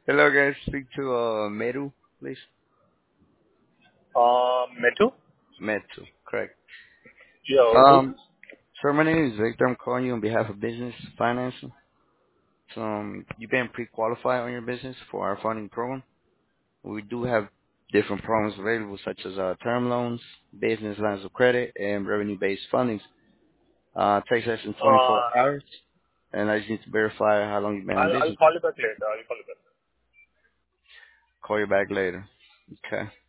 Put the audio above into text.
Hello, guys. Speak to Meru, please. Metu? Metu, correct. Yeah, who's Um, this? sir, my name is Victor. I'm calling you on behalf of business financing. So, you've been pre-qualified on your business for our funding program. We do have different programs available, such as term loans, business lines of credit, and revenue-based fundings. Takes less than 24 Uh, hours, and I just need to verify how long you've been in I'll business. call you back later. I'll call you back. Call you back later. Okay.